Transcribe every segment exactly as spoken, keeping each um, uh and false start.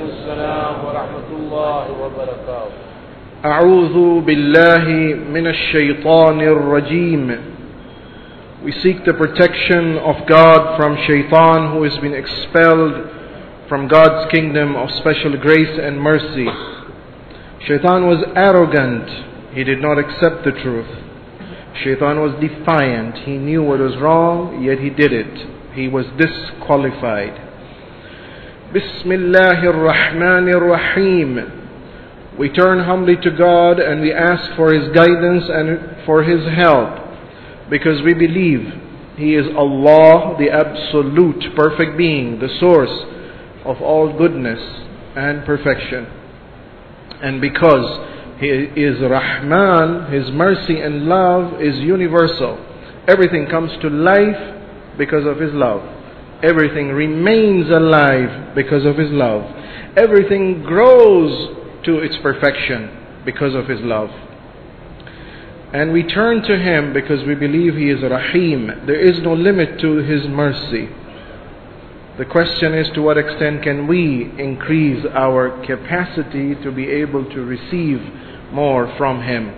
السلام ورحمة الله وبركاته. أعوذ بالله من الشيطان الرجيم. We seek the protection of God from Shaitan, who has been expelled from God's kingdom of special grace and mercy. Shaitan was arrogant. He did not accept the truth. Shaitan was defiant. He knew what was wrong, yet he did it. He was disqualified. Bismillahir Rahmanir Rahim. We turn humbly to God and we ask for His guidance and for His help, because we believe He is Allah, the absolute perfect being, the source of all goodness and perfection. And because He is Rahman, His mercy and love is universal. Everything comes to life because of His love. Everything remains alive because of His love. Everything grows to its perfection because of His love. And we turn to Him because we believe He is Rahim. There is no limit to His mercy. The question is, to what extent can we increase our capacity to be able to receive more from Him?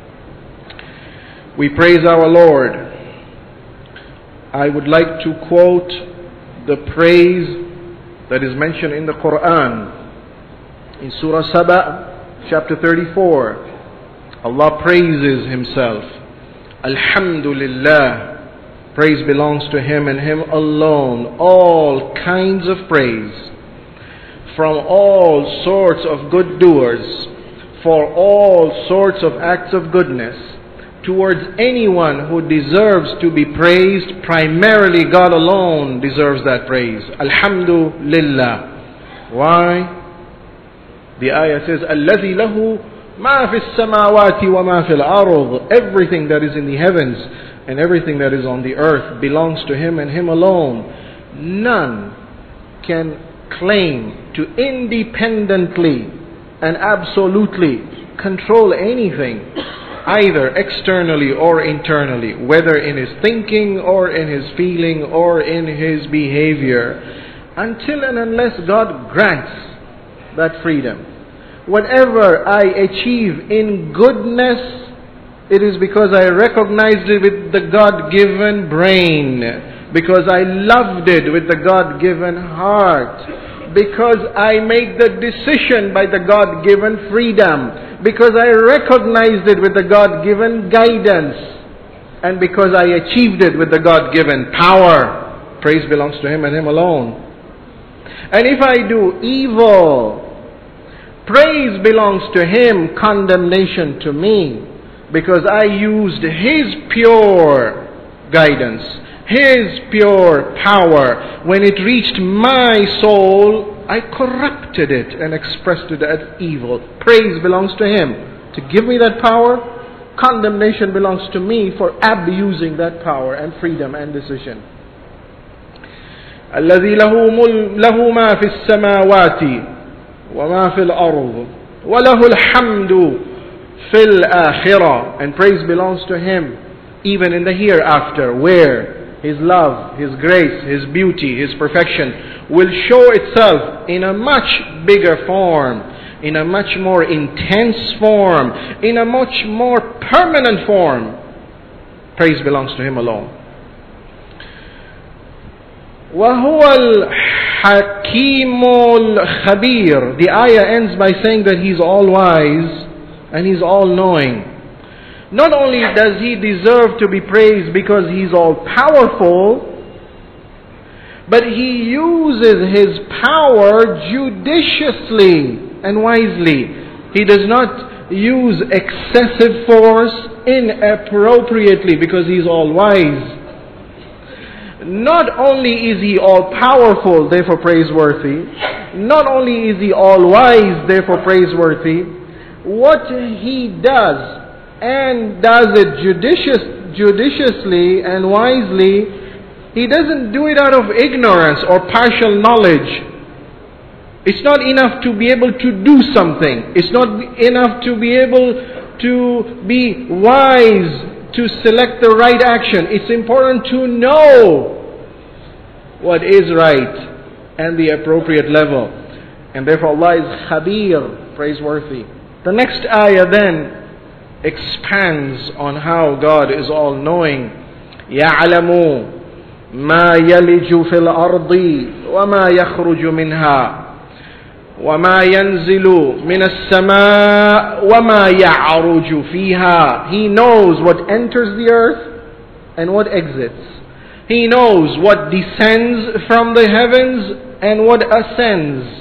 We praise our Lord. I would like to quote the praise that is mentioned in the Quran. In Surah Saba, chapter thirty-four, Allah praises Himself. Alhamdulillah. Praise belongs to Him and Him alone. All kinds of praise. From all sorts of good doers. For all sorts of acts of goodness. Towards anyone who deserves to be praised, primarily God alone deserves that praise. Alhamdulillah. Why? The ayah says, الَّذِي لَهُ مَا فِي السَّمَاوَاتِ وَمَا فِي الْأَرْضِ. Everything that is in the heavens and everything that is on the earth belongs to Him and Him alone. None can claim to independently and absolutely control anything, either externally or internally, whether in his thinking or in his feeling or in his behavior, until and unless God grants that freedom. Whatever I achieve in goodness, it is because I recognized it with the God-given brain, because I loved it with the God-given heart, because I made the decision by the God-given freedom, because I recognized it with the God-given guidance, and because I achieved it with the God-given power. Praise belongs to Him and Him alone. And if I do evil, praise belongs to Him, condemnation to me, because I used His pure guidance, His pure power. When it reached my soul, I corrupted it and expressed it as evil. Praise belongs to Him to give me that power. Condemnation belongs to me for abusing that power and freedom and decision. الَّذِي لَهُ مَا فِي السَّمَاوَاتِ وَمَا فِي الْأَرْضِ وَلَهُ الْحَمْدُ فِي الْآخِرَةِ. And praise belongs to Him even in the hereafter, where His love, His grace, His beauty, His perfection will show itself in a much bigger form, in a much more intense form, in a much more permanent form. Praise belongs to Him alone. وَهُوَ الْحَكِيمُ الْخَبِيرُ. The ayah ends by saying that He's all-wise and He's all-knowing. Not only does He deserve to be praised because He's all-powerful, but He uses His power judiciously and wisely. He does not use excessive force inappropriately because He's all-wise. Not only is He all-powerful, therefore praiseworthy, not only is He all-wise, therefore praiseworthy, what He does and does it judicious, judiciously and wisely, He doesn't do it out of ignorance or partial knowledge. It's not enough to be able to do something. It's not enough to be able to be wise to select the right action. It's important to know what is right and the appropriate level. And therefore Allah is Khabir, praiseworthy. The next ayah then expands on how God is all-knowing. يَعْلَمُ مَا يَلِجُ فِي الْأَرْضِ وَمَا يَخْرُجُ مِنْهَا وَمَا يَنْزِلُ مِنَ السَّمَاءِ وَمَا يَعْرُجُ فِيهَا. He knows what enters the earth and what exits. He knows what descends from the heavens and what ascends.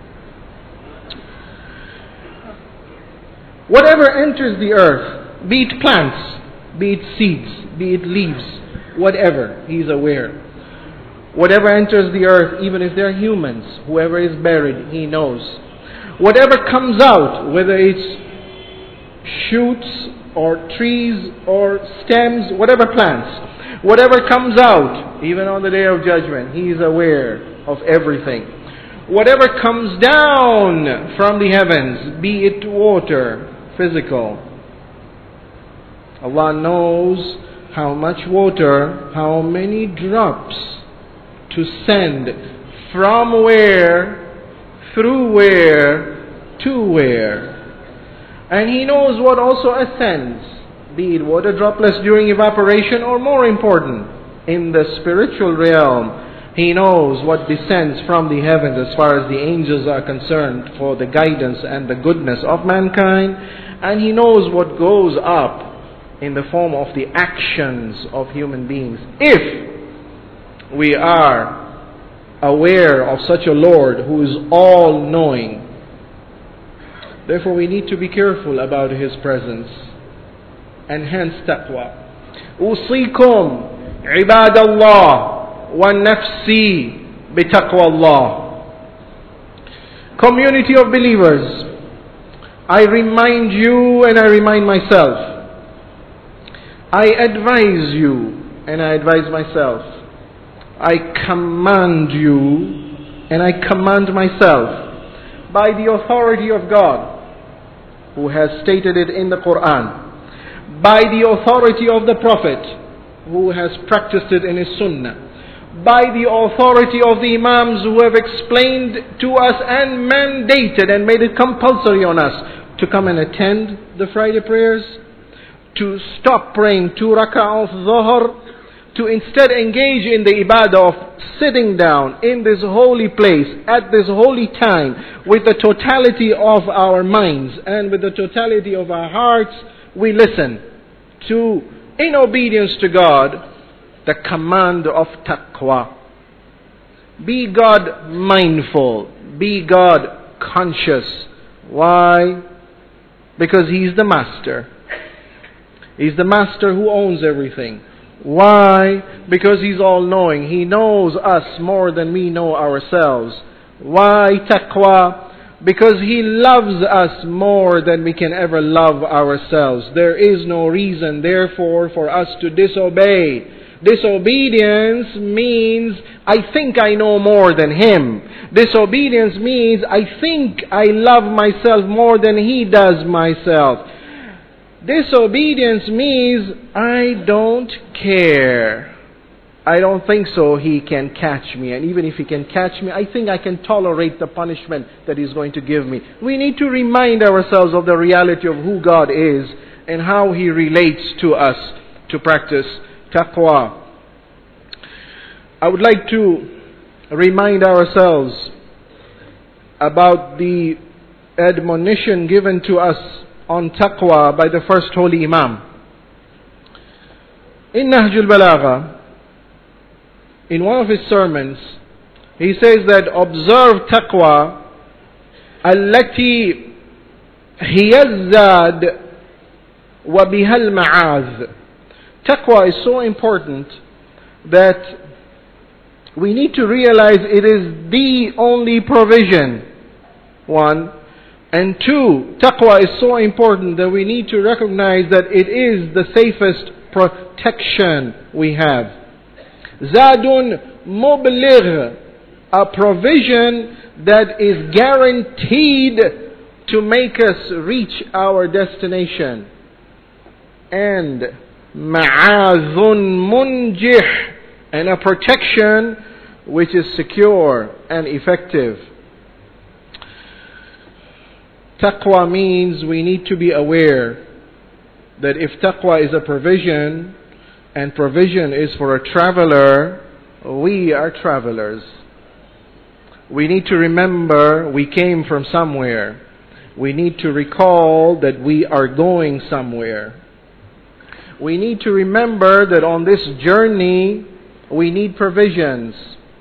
Whatever enters the earth, be it plants, be it seeds, be it leaves, whatever, He is aware. Whatever enters the earth, even if they're humans, whoever is buried, He knows. Whatever comes out, whether it's shoots or trees or stems, whatever plants, whatever comes out, even on the Day of Judgment, He is aware of everything. Whatever comes down from the heavens, be it water, physical, Allah knows how much water, how many drops to send from where, through where, to where. And He knows what also ascends, be it water droplets during evaporation, or more important, in the spiritual realm, He knows what descends from the heavens as far as the angels are concerned for the guidance and the goodness of mankind. And He knows what goes up in the form of the actions of human beings. If we are aware of such a Lord who is all-knowing, therefore we need to be careful about His presence. And hence taqwa. أوصيكم عباد الله وَنَفْسِي بِتَقْوَى اللَّهِ. Community of believers, I remind you and I remind myself. I advise you and I advise myself. I command you and I command myself by the authority of God, who has stated it in the Quran, by the authority of the Prophet, who has practiced it in his Sunnah, by the authority of the Imams who have explained to us and mandated and made it compulsory on us to come and attend the Friday prayers, to stop praying two rak'ah of Dhuhr, to instead engage in the ibadah of sitting down in this holy place at this holy time with the totality of our minds and with the totality of our hearts. We listen to, in obedience to God, the command of taqwa. Be God mindful. Be God conscious. Why? Because He's the master. He's the master who owns everything. Why? Because He's all-knowing. He knows us more than we know ourselves. Why taqwa? Because He loves us more than we can ever love ourselves. There is no reason, therefore, for us to disobey. Disobedience means I think I know more than Him. Disobedience means I think I love myself more than He does myself. Disobedience means I don't care. I don't think so He can catch me. And even if He can catch me, I think I can tolerate the punishment that He's going to give me. We need to remind ourselves of the reality of who God is and how He relates to us to practice taqwa. I would like to remind ourselves about the admonition given to us on taqwa by the first holy Imam. In Nahjul Balagha, in one of his sermons, he says that observe taqwa allati hiyazzad wa bihal ma'az. Taqwa is so important that we need to realize it is the only provision. One. And two, taqwa is so important that we need to recognize that it is the safest protection we have. Zadun mubligh, a provision that is guaranteed to make us reach our destination. And ma'azun munjih, and a protection which is secure and effective. Taqwa means we need to be aware that if taqwa is a provision, and provision is for a traveler, we are travelers. We need to remember we came from somewhere. We need to recall that we are going somewhere. We need to remember that on this journey, we need provisions.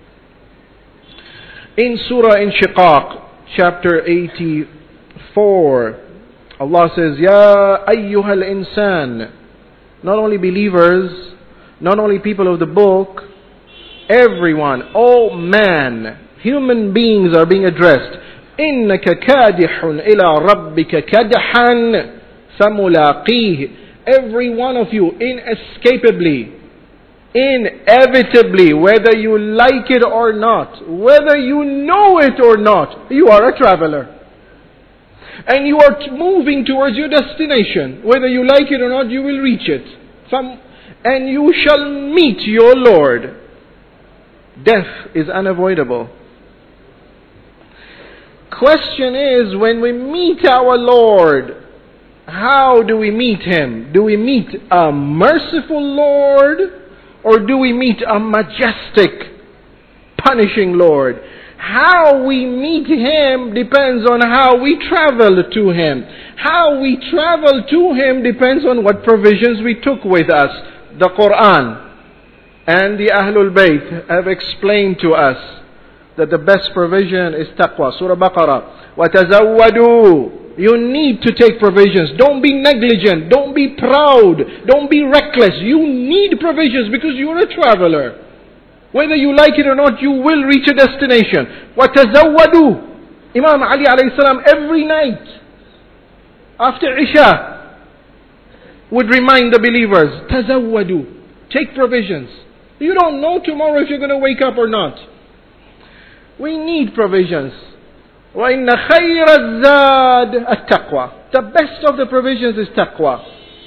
In Surah Inshiqaq, chapter eighty-four, Allah says, Ya ayyuhal insan. Not only believers, not only people of the book, everyone, all man, human beings are being addressed. إِنَّكَ كَادِحٌ إِلَىٰ رَبِّكَ كَدْحًا فَمُلَاقِيهِ. Every one of you, inescapably, inevitably, whether you like it or not, whether you know it or not, you are a traveler. And you are moving towards your destination. Whether you like it or not, you will reach it. Some, and you shall meet your Lord. Death is unavoidable. Question is, when we meet our Lord, how do we meet Him? Do we meet a merciful Lord, or do we meet a majestic, punishing Lord? How we meet Him depends on how we travel to Him. How we travel to Him depends on what provisions we took with us. The Quran and the Ahlul Bayt have explained to us that the best provision is taqwa. Surah Baqarah. وَتَزَوَّدُوا. You need to take provisions. Don't be negligent. Don't be proud. Don't be reckless. You need provisions because you're a traveler. Whether you like it or not, you will reach a destination. وَتَزَوَّدُوا. Imam Ali alayhi salam every night after Isha would remind the believers, تَزَوَّدُوا. Take provisions. You don't know tomorrow if you're going to wake up or not. We need provisions. وَإِنَّ خَيْرَ الزَّادِ التَّقْوَى. The best of the provisions is taqwa.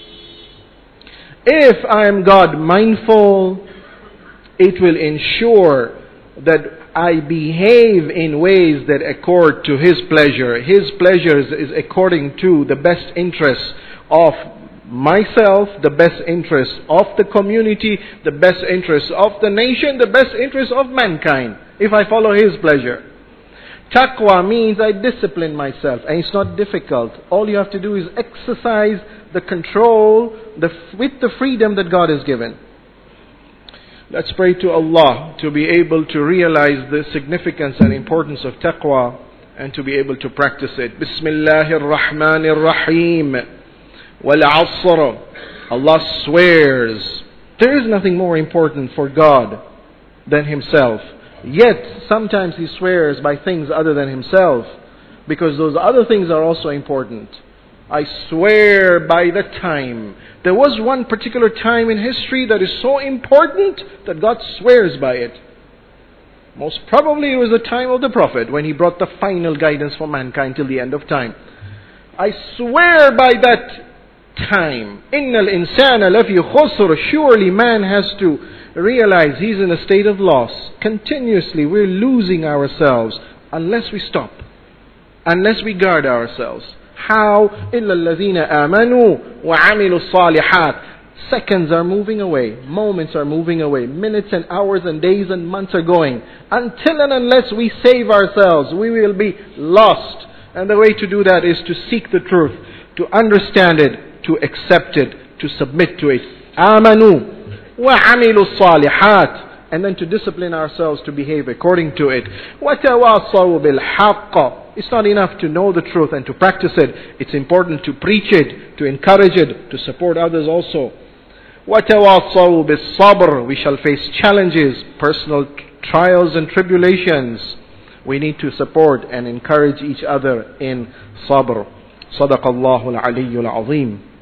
If I am God mindful, it will ensure that I behave in ways that accord to His pleasure. His pleasure is according to the best interests of myself, the best interests of the community, the best interests of the nation, the best interests of mankind, if I follow His pleasure. Taqwa means I discipline myself, and it's not difficult. All you have to do is exercise the control the, with the freedom that God has given. Let's pray to Allah to be able to realize the significance and importance of taqwa and to be able to practice it. Bismillahir Rahmanir Rahim. Wal Asr. Allah swears. There is nothing more important for God than Himself. Yet, sometimes He swears by things other than Himself, because those other things are also important. I swear by the time. There was one particular time in history that is so important that God swears by it. Most probably it was the time of the Prophet, when he brought the final guidance for mankind till the end of time. I swear by that time. Innal insana lafi khusr. Surely man has to realize he's in a state of loss. Continuously we're losing ourselves unless we stop, unless we guard ourselves. How? إِلَّا الَّذِينَ آمَنُوا وَعَمِلُوا الصَّالِحَاتِ. Seconds are moving away, moments are moving away, minutes and hours and days and months are going. Until and unless we save ourselves, we will be lost. And the way to do that is to seek the truth, to understand it, to accept it, to submit to it. آمَنُوا وَعَمِلُوا الصَّالِحَاتِ. And then to discipline ourselves to behave according to it. وَتَوَاصَوْا بِالْحَقِّ. It's not enough to know the truth and to practice it. It's important to preach it, to encourage it, to support others also. وَتَوَاصَوْا بِالصَّبْرِ. We shall face challenges, personal trials and tribulations. We need to support and encourage each other in sabr. صدق الله العلي العظيم.